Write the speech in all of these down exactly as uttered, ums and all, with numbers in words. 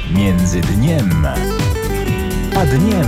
Między dniem a dniem.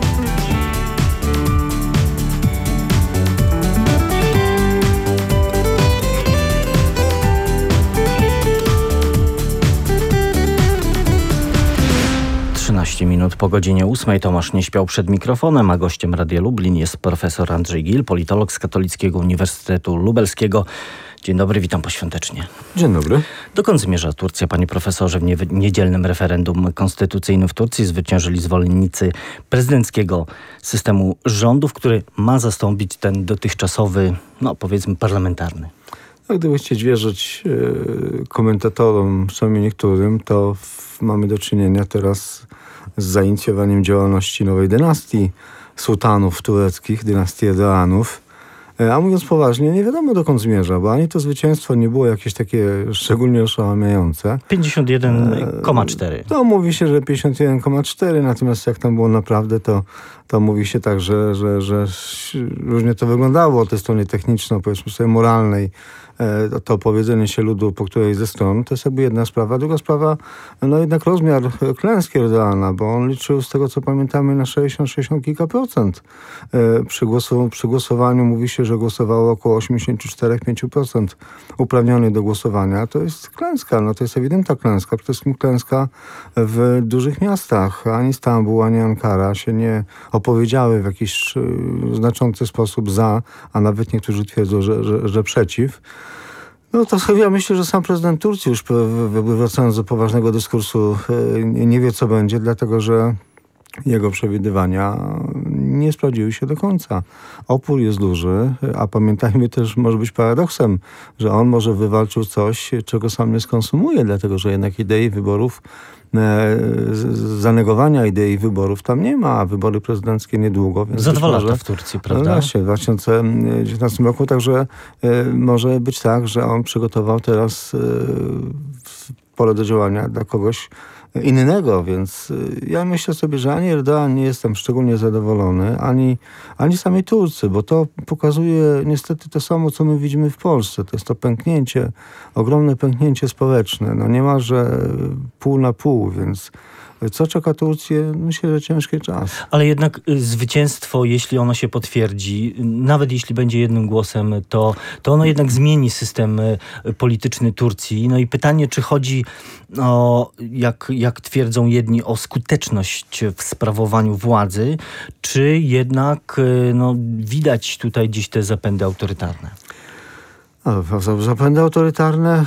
trzynaście minut po godzinie ósmej. Tomasz nie śpiał przed mikrofonem, a gościem Radia Lublin jest profesor Andrzej Gil, politolog z Katolickiego Uniwersytetu Lubelskiego. Dzień dobry, witam poświątecznie. Dzień dobry. Dokąd zmierza Turcja, panie profesorze? W nie- niedzielnym referendum konstytucyjnym w Turcji zwyciężyli zwolennicy prezydenckiego systemu rządów, który ma zastąpić ten dotychczasowy, no powiedzmy, parlamentarny. A gdyby chcieć wierzyć e, komentatorom, przynajmniej niektórym, to w, mamy do czynienia teraz z zainicjowaniem działalności nowej dynastii sułtanów tureckich, dynastii Erdoğanów. E, a mówiąc poważnie, nie wiadomo dokąd zmierza, bo ani to zwycięstwo nie było jakieś takie szczególnie oszałamiające. pięćdziesiąt jeden przecinek cztery. E, to mówi się, że pięćdziesiąt jeden przecinek cztery, natomiast jak tam było naprawdę, to, to mówi się tak, że, że, że różnie to wyglądało od tej strony techniczno, powiedzmy sobie moralnej. To, to powiedzenie się ludu po której ze stron, to jest jakby jedna sprawa. Druga sprawa, no jednak rozmiar klęski Erdoğana, bo on liczył z tego, co pamiętamy, na sześćdziesiąt, sześćdziesiąt kilka procent. Przy, głosu, przy głosowaniu mówi się, że głosowało około osiemdziesiąt cztery do pięciu procent uprawnionych do głosowania. To jest klęska, no to jest ewidentna klęska. Przede wszystkim klęska w dużych miastach. Ani Stambuł, ani Ankara się nie opowiedziały w jakiś znaczący sposób za, a nawet niektórzy twierdzą, że, że, że przeciw. No to ja myślę, że sam prezydent Turcji, już wracając do poważnego dyskursu, nie wie, co będzie, dlatego że jego przewidywania nie sprawdziły się do końca. Opór jest duży, a pamiętajmy też, może być paradoksem, że on może wywalczył coś, czego sam nie skonsumuje, dlatego że jednak idei wyborów, zanegowania idei wyborów tam nie ma, a wybory prezydenckie niedługo. Więc Za dwa może, lata w Turcji, prawda? No właśnie, w dwa tysiące dziewiętnastym roku, także y, może być tak, że on przygotował teraz y, pole do działania dla kogoś innego, więc y, ja myślę sobie, że ani Erdoğan nie jest tam szczególnie zadowolony, ani, ani sami Turcy, bo to pokazuje niestety to samo, co my widzimy w Polsce. To jest to pęknięcie, ogromne pęknięcie społeczne, no niemalże pół na pół, więc co czeka Turcję? Myślę, że ciężki czas. Ale jednak y, zwycięstwo, jeśli ono się potwierdzi, nawet jeśli będzie jednym głosem, to, to ono jednak zmieni system y, polityczny Turcji. No i pytanie, czy chodzi o, jak, jak twierdzą jedni, o skuteczność w sprawowaniu władzy, czy jednak y, no, widać tutaj dziś te zapędy autorytarne? A zapędy autorytarne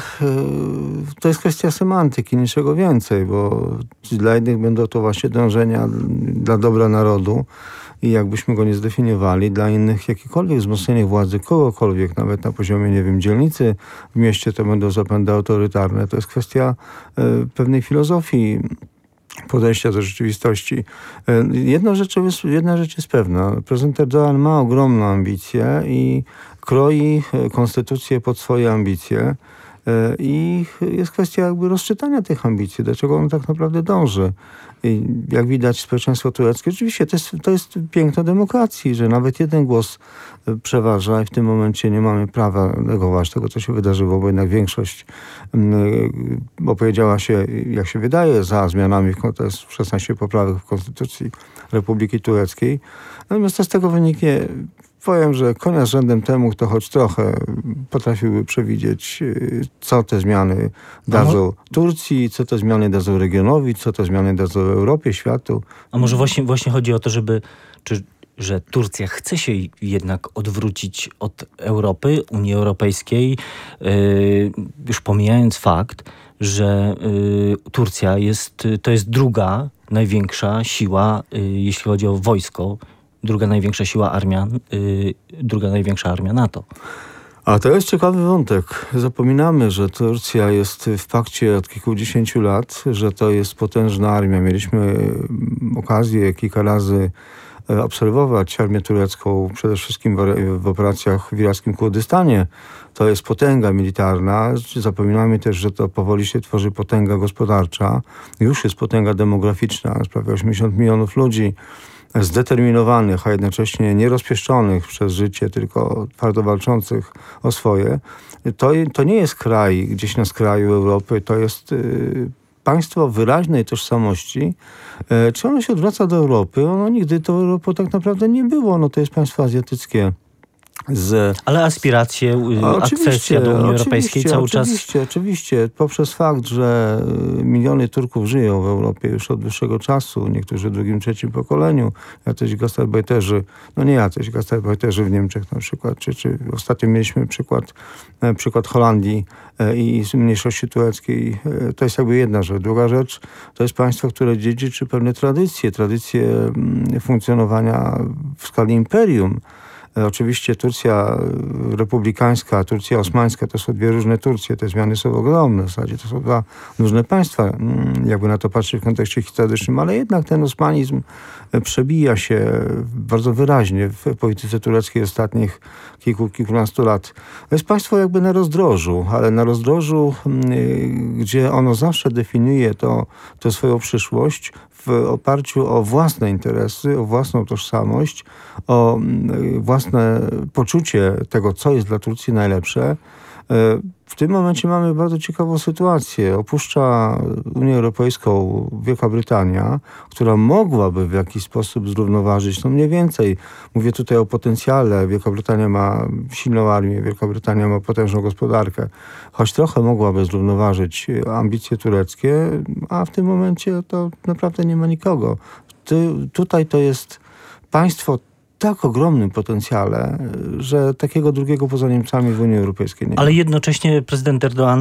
to jest kwestia semantyki, niczego więcej, bo dla jednych będą to właśnie dążenia dla dobra narodu i jakbyśmy go nie zdefiniowali, dla innych jakiekolwiek wzmocnienie władzy kogokolwiek, nawet na poziomie, nie wiem, dzielnicy w mieście, to będą zapędy autorytarne. To jest kwestia pewnej filozofii podejścia do rzeczywistości. Jedna rzecz jest, jedna rzecz jest pewna. Prezydent Erdoğan ma ogromną ambicję i kroi konstytucję pod swoje ambicje. I jest kwestia jakby rozczytania tych ambicji, do czego on tak naprawdę dąży. I jak widać, społeczeństwo tureckie, oczywiście to jest, to jest piękno demokracji, że nawet jeden głos przeważa i w tym momencie nie mamy prawa negować tego, co się wydarzyło, bo jednak większość um, opowiedziała się, jak się wydaje, za zmianami, to jest szesnaście poprawek w Konstytucji Republiki Tureckiej. Natomiast to z tego wyniknie, powiem, że konia z rzędem temu, kto choć trochę potrafiłby przewidzieć, co te zmiany dadzą Turcji, co te zmiany dadzą regionowi, co te zmiany dadzą Europie, światu. A może właśnie, właśnie chodzi o to, żeby, czy, że Turcja chce się jednak odwrócić od Europy, Unii Europejskiej, yy, już pomijając fakt, że yy, Turcja jest, to jest druga największa siła, yy, jeśli chodzi o wojsko, druga największa siła armia, yy, druga największa armia NATO. A to jest ciekawy wątek. Zapominamy, że Turcja jest w pakcie od kilkudziesięciu lat, że to jest potężna armia. Mieliśmy okazję kilka razy obserwować armię turecką, przede wszystkim w, w operacjach w irackim Kurdystanie. To jest potęga militarna. Zapominamy też, że to powoli się tworzy potęga gospodarcza. Już jest potęga demograficzna, prawie osiemdziesiąt milionów ludzi zdeterminowanych, a jednocześnie nierozpieszczonych przez życie, tylko twardo walczących o swoje. To, to nie jest kraj gdzieś na skraju Europy, to jest yy, państwo wyraźnej tożsamości, czy ono się odwraca do Europy? Ono nigdy to Europą tak naprawdę nie było. Ono to jest państwo azjatyckie. Z... Ale aspiracje, akcesja do Unii Europejskiej cały oczywiście, czas... Oczywiście, oczywiście. Poprzez fakt, że miliony Turków żyją w Europie już od dłuższego czasu, niektórzy w drugim, trzecim pokoleniu, jacyś gastarbeiterzy, no nie jacyś gastarbeiterzy w Niemczech na przykład, czy, czy ostatnio mieliśmy przykład, przykład Holandii i mniejszości tureckiej. To jest jakby jedna rzecz. Druga rzecz, to jest państwo, które dziedziczy pewne tradycje, tradycje funkcjonowania w skali imperium. Oczywiście Turcja republikańska, Turcja osmańska to są dwie różne Turcje. Te zmiany są ogromne. W zasadzie to są dwa różne państwa, jakby na to patrzeć w kontekście historycznym, ale jednak ten osmanizm przebija się bardzo wyraźnie w polityce tureckiej ostatnich kilku, kilkunastu lat. To jest państwo jakby na rozdrożu, ale na rozdrożu, gdzie ono zawsze definiuje to, to swoją przyszłość w oparciu o własne interesy, o własną tożsamość, o własne poczucie tego, co jest dla Turcji najlepsze. W tym momencie mamy bardzo ciekawą sytuację. Opuszcza Unię Europejską Wielka Brytania, która mogłaby w jakiś sposób zrównoważyć, no mniej więcej, mówię tutaj o potencjale. Wielka Brytania ma silną armię, Wielka Brytania ma potężną gospodarkę, choć trochę mogłaby zrównoważyć ambicje tureckie, a w tym momencie to naprawdę nie ma nikogo. Ty, tutaj to jest państwo tak ogromnym potencjale, że takiego drugiego poza Niemcami w Unii Europejskiej nie ma. Ale jednocześnie prezydent Erdoğan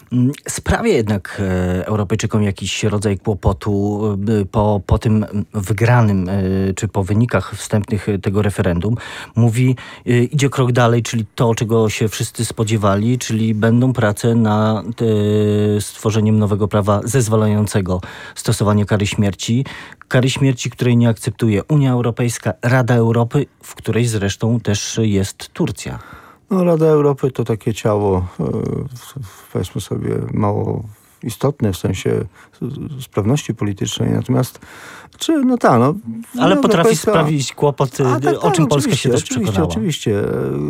sprawia jednak Europejczykom jakiś rodzaj kłopotu po, po tym wygranym, czy po wynikach wstępnych tego referendum. Mówi, idzie krok dalej, czyli to, czego się wszyscy spodziewali, czyli będą prace nad stworzeniem nowego prawa zezwalającego stosowanie kary śmierci. Kary śmierci, której nie akceptuje Unia Europejska, Rada Europy, w której zresztą też jest Turcja. No, Rada Europy to takie ciało, powiedzmy sobie, mało istotne w sensie sprawności politycznej, natomiast czy, no tak, no... Ale no, potrafi Europejska... sprawić kłopot, A, tak, o czym tak, Polska się też oczywiście, przekonała. Oczywiście,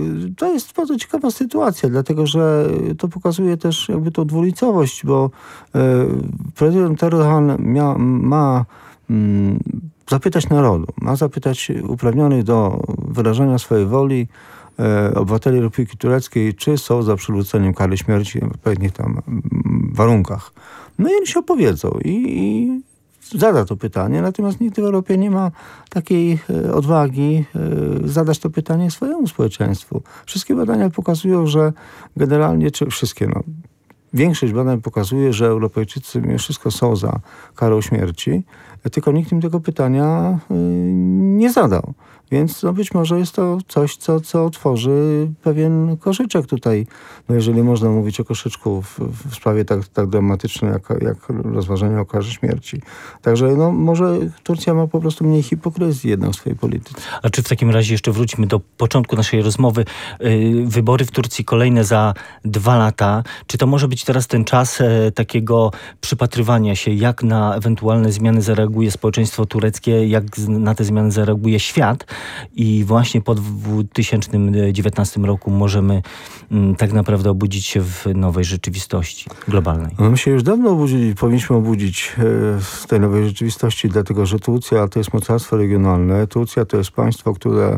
to jest bardzo ciekawa sytuacja, dlatego że to pokazuje też jakby tą dwulicowość, bo e, prezydent Erdoğan ma, ma mm, zapytać narodu, ma zapytać uprawnionych do wyrażania swojej woli e, obywateli Republiki Tureckiej, czy są za przywróceniem kary śmierci w odpowiednich tam warunkach. No i oni się opowiedzą i, i zada to pytanie, natomiast nigdy w Europie nie ma takiej e, odwagi e, zadać to pytanie swojemu społeczeństwu. Wszystkie badania pokazują, że generalnie, czy wszystkie, no, większość badań pokazuje, że Europejczycy mimo wszystko są za karą śmierci, tylko nikt im tego pytania y, nie zadał. Więc no być może jest to coś, co, co otworzy pewien koszyczek tutaj. No jeżeli można mówić o koszyczku w, w sprawie tak, tak dramatycznej, jak, jak rozważanie o karze śmierci. Także no, może Turcja ma po prostu mniej hipokryzji jednak w swojej polityce. A czy w takim razie jeszcze wróćmy do początku naszej rozmowy. Yy, wybory w Turcji kolejne za dwa lata. Czy to może być teraz ten czas e, takiego przypatrywania się, jak na ewentualne zmiany zareaguje społeczeństwo tureckie, jak z, na te zmiany zareaguje świat? I właśnie po dwa tysiące dziewiętnastym roku możemy m, tak naprawdę obudzić się w nowej rzeczywistości globalnej. No my się już dawno obudzili, powinniśmy obudzić e, z tej nowej rzeczywistości, dlatego że Turcja to jest mocarstwo regionalne. Turcja to jest państwo, które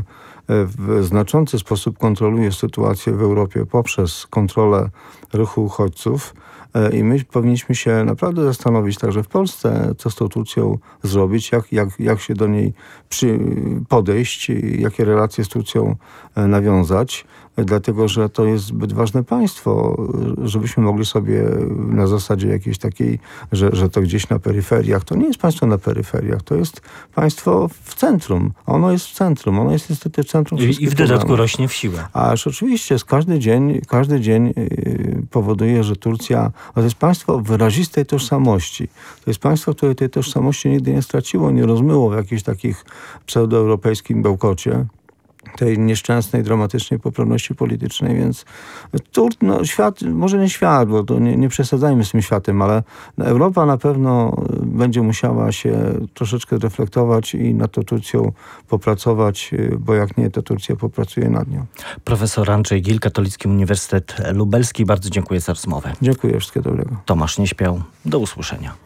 w znaczący sposób kontroluje sytuację w Europie poprzez kontrolę ruchu uchodźców. I my powinniśmy się naprawdę zastanowić także w Polsce, co z tą Turcją zrobić, jak, jak, jak się do niej przy, podejść, jakie relacje z Turcją nawiązać, dlatego że to jest zbyt ważne państwo, żebyśmy mogli sobie na zasadzie jakiejś takiej, że, że to gdzieś na peryferiach. To nie jest państwo na peryferiach, to jest państwo w centrum. Ono jest w centrum, ono jest niestety w centrum wszystkich I w dodatku problemów. rośnie w siłę. Aż oczywiście z każdy dzień, każdy dzień powoduje, że Turcja to jest państwo wyrazistej tożsamości. To jest państwo, które tej tożsamości nigdy nie straciło, nie rozmyło w jakiejś takich pseudoeuropejskim bełkocie, tej nieszczęsnej, dramatycznej poprawności politycznej, więc tu, no, świat, może nie świat, bo to nie, nie przesadzajmy z tym światem, ale Europa na pewno będzie musiała się troszeczkę reflektować i nad tą Turcją popracować, bo jak nie, to Turcja popracuje nad nią. Profesor Andrzej Gil, Katolicki Uniwersytet Lubelski. Bardzo dziękuję za rozmowę. Dziękuję, wszystkiego dobrego. Tomasz Nieśpiał. Do usłyszenia.